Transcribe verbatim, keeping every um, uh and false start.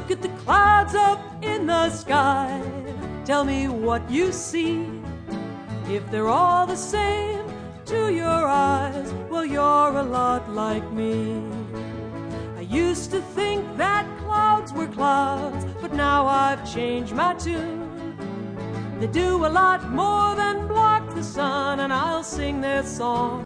Look at the clouds up in the sky. Tell me what you see. If they're all the same to your eyes, well, you're a lot like me. I used to think that clouds were clouds, but now I've changed my tune. They do a lot more than block the sun, and I'll sing their song.